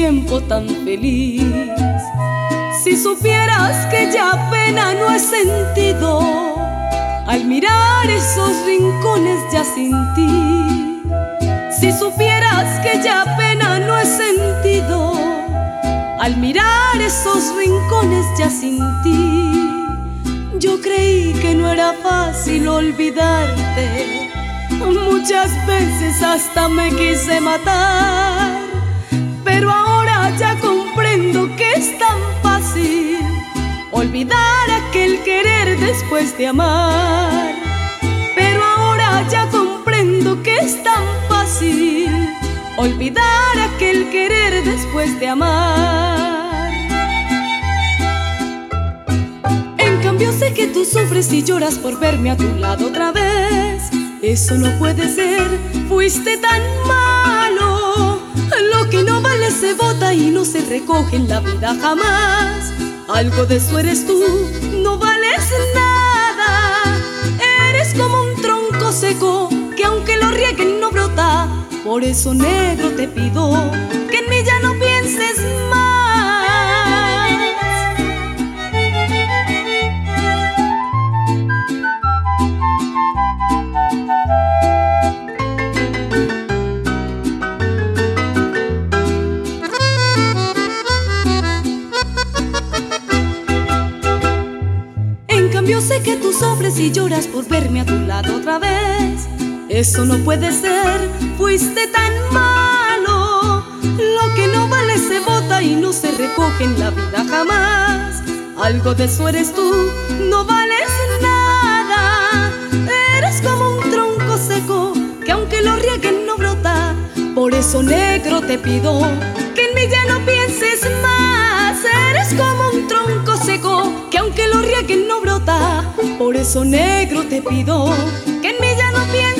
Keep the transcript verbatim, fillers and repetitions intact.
tiempo tan feliz. Si supieras que ya pena no he sentido al mirar esos rincones ya sin ti. Si supieras que ya pena no he sentido al mirar esos rincones ya sin ti. Yo creí que no era fácil olvidarte, muchas veces hasta me quise matar, pero ahora ya comprendo que es tan fácil olvidar aquel querer después de amar. Pero ahora ya comprendo que es tan fácil olvidar aquel querer después de amar. En cambio sé que tú sufres y lloras por verme a tu lado otra vez. Eso no puede ser, fuiste tan malo. Lo que no vale se bota y no se recoge en la vida jamás. Algo de eso eres tú, no vales nada. Eres como un tronco seco que aunque lo rieguen no brota. Por eso, negro, te pido que en mí ya no pienses más. Yo sé que tú sufres y lloras por verme a tu lado otra vez. Eso no puede ser, fuiste tan malo. Lo que no vale se bota y no se recoge en la vida jamás. Algo de eso eres tú, no vales nada. Eres como un tronco seco que aunque lo rieguen no brota. Por eso, negro, te pido que en mí ya no pienses más. Eres como un tronco seco que aunque lo rieguen no brota. Por eso, negro, te pido que en mí ya no pienses